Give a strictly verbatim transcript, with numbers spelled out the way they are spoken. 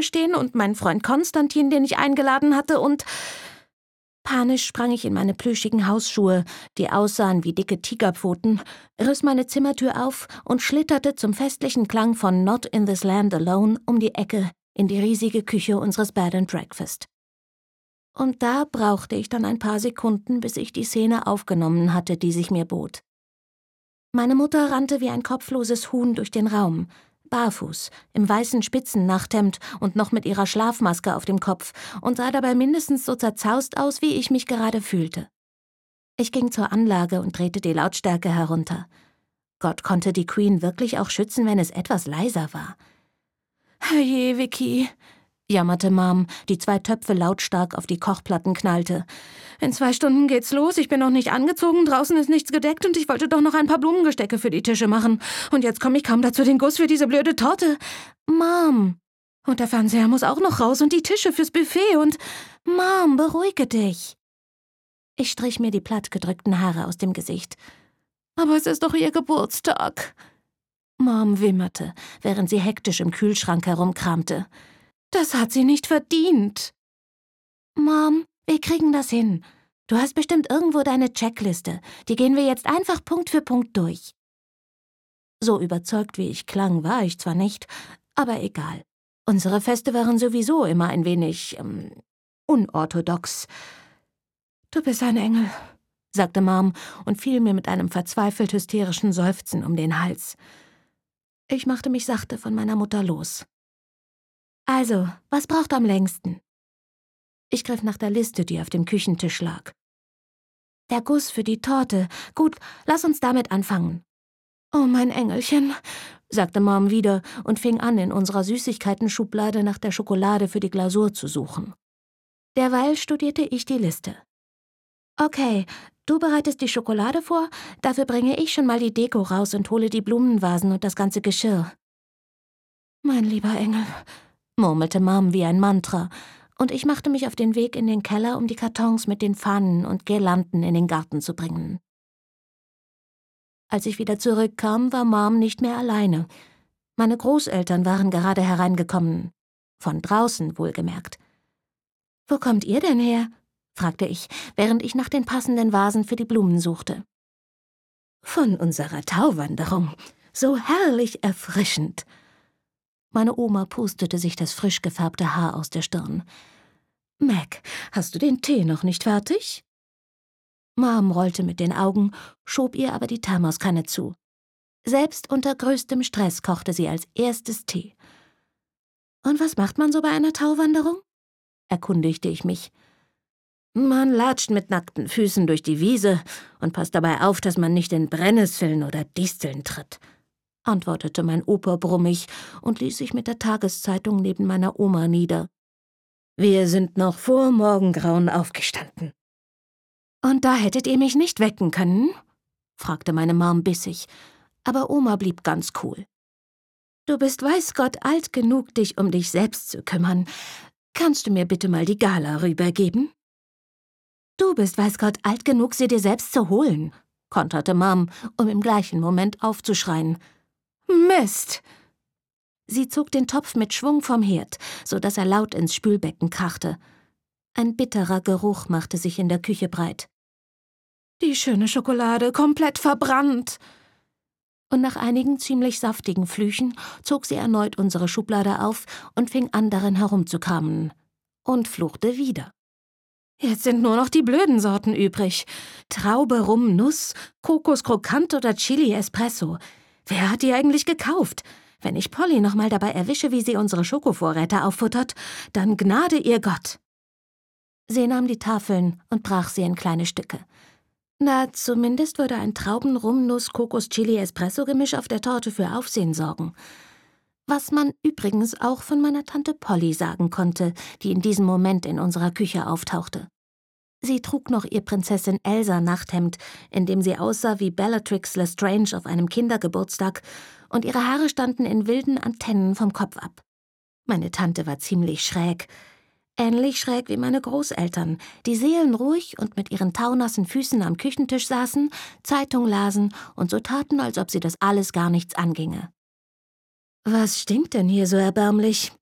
stehen und mein Freund Konstantin, den ich eingeladen hatte, und... Panisch sprang ich in meine plüschigen Hausschuhe, die aussahen wie dicke Tigerpfoten, riss meine Zimmertür auf und schlitterte zum festlichen Klang von Not in this Land Alone um die Ecke in die riesige Küche unseres Bed and Breakfast. Und da brauchte ich dann ein paar Sekunden, bis ich die Szene aufgenommen hatte, die sich mir bot. Meine Mutter rannte wie ein kopfloses Huhn durch den Raum, barfuß, im weißen Spitzennachthemd und noch mit ihrer Schlafmaske auf dem Kopf und sah dabei mindestens so zerzaust aus, wie ich mich gerade fühlte. Ich ging zur Anlage und drehte die Lautstärke herunter. Gott konnte die Queen wirklich auch schützen, wenn es etwas leiser war. »Herrje, Vicky«, jammerte Mom, die zwei Töpfe lautstark auf die Kochplatten knallte. »In zwei Stunden geht's los, ich bin noch nicht angezogen, draußen ist nichts gedeckt und ich wollte doch noch ein paar Blumengestecke für die Tische machen. Und jetzt komme ich kaum dazu, den Guss für diese blöde Torte. Mom! Und der Fernseher muss auch noch raus und die Tische fürs Buffet und... Mom, beruhige dich!« Ich strich mir die plattgedrückten Haare aus dem Gesicht. »Aber es ist doch ihr Geburtstag!« Mom wimmerte, während sie hektisch im Kühlschrank herumkramte. »Das hat sie nicht verdient!« »Mom, wir kriegen das hin. Du hast bestimmt irgendwo deine Checkliste. Die gehen wir jetzt einfach Punkt für Punkt durch.« So überzeugt, wie ich klang, war ich zwar nicht, aber egal. Unsere Feste waren sowieso immer ein wenig ähm, unorthodox. »Du bist ein Engel«, sagte Mom und fiel mir mit einem verzweifelt hysterischen Seufzen um den Hals. Ich machte mich sachte von meiner Mutter los. »Also, was braucht am längsten?« Ich griff nach der Liste, die auf dem Küchentisch lag. »Der Guss für die Torte. Gut, lass uns damit anfangen.« »Oh, mein Engelchen«, sagte Mom wieder und fing an, in unserer Süßigkeiten-Schublade nach der Schokolade für die Glasur zu suchen. Derweil studierte ich die Liste. »Okay, du bereitest die Schokolade vor, dafür bringe ich schon mal die Deko raus und hole die Blumenvasen und das ganze Geschirr.« »Mein lieber Engel«, murmelte Mom wie ein Mantra, und ich machte mich auf den Weg in den Keller, um die Kartons mit den Fahnen und Girlanden in den Garten zu bringen. Als ich wieder zurückkam, war Mom nicht mehr alleine. Meine Großeltern waren gerade hereingekommen. Von draußen, wohlgemerkt. »Wo kommt ihr denn her?« fragte ich, während ich nach den passenden Vasen für die Blumen suchte. »Von unserer Tauwanderung. So herrlich erfrischend.« Meine Oma pustete sich das frisch gefärbte Haar aus der Stirn. »Mac, hast du den Tee noch nicht fertig?« Mom rollte mit den Augen, schob ihr aber die Thermoskanne zu. Selbst unter größtem Stress kochte sie als erstes Tee. »Und was macht man so bei einer Tauwanderung?« erkundigte ich mich. »Man latscht mit nackten Füßen durch die Wiese und passt dabei auf, dass man nicht in Brennnesseln oder Disteln tritt«, antwortete mein Opa brummig und ließ sich mit der Tageszeitung neben meiner Oma nieder. »Wir sind noch vor Morgengrauen aufgestanden.« »Und da hättet ihr mich nicht wecken können?« fragte meine Mom bissig, aber Oma blieb ganz cool. »Du bist weiß Gott alt genug, dich um dich selbst zu kümmern. Kannst du mir bitte mal die Gala rübergeben?« »Du bist weiß Gott alt genug, sie dir selbst zu holen«, konterte Mom, um im gleichen Moment aufzuschreien. »Mist!« Sie zog den Topf mit Schwung vom Herd, so dass er laut ins Spülbecken krachte. Ein bitterer Geruch machte sich in der Küche breit. »Die schöne Schokolade, komplett verbrannt!« Und nach einigen ziemlich saftigen Flüchen zog sie erneut unsere Schublade auf und fing an, darin herumzukramen. Und fluchte wieder. »Jetzt sind nur noch die blöden Sorten übrig. Traube, Rum, Nuss, Kokos Krokant oder Chili Espresso. Wer hat die eigentlich gekauft? Wenn ich Polly noch mal dabei erwische, wie sie unsere Schokovorräte auffuttert, dann gnade ihr Gott.« Sie nahm die Tafeln und brach sie in kleine Stücke. Na, zumindest würde ein Trauben-Rum-Nuss-Kokos-Chili-Espresso-Gemisch auf der Torte für Aufsehen sorgen. Was man übrigens auch von meiner Tante Polly sagen konnte, die in diesem Moment in unserer Küche auftauchte. Sie trug noch ihr Prinzessin-Elsa-Nachthemd, in dem sie aussah wie Bellatrix Lestrange auf einem Kindergeburtstag, und ihre Haare standen in wilden Antennen vom Kopf ab. Meine Tante war ziemlich schräg. Ähnlich schräg wie meine Großeltern, die seelenruhig und mit ihren taunassen Füßen am Küchentisch saßen, Zeitung lasen und so taten, als ob sie das alles gar nichts anginge. »Was stinkt denn hier so erbärmlich?«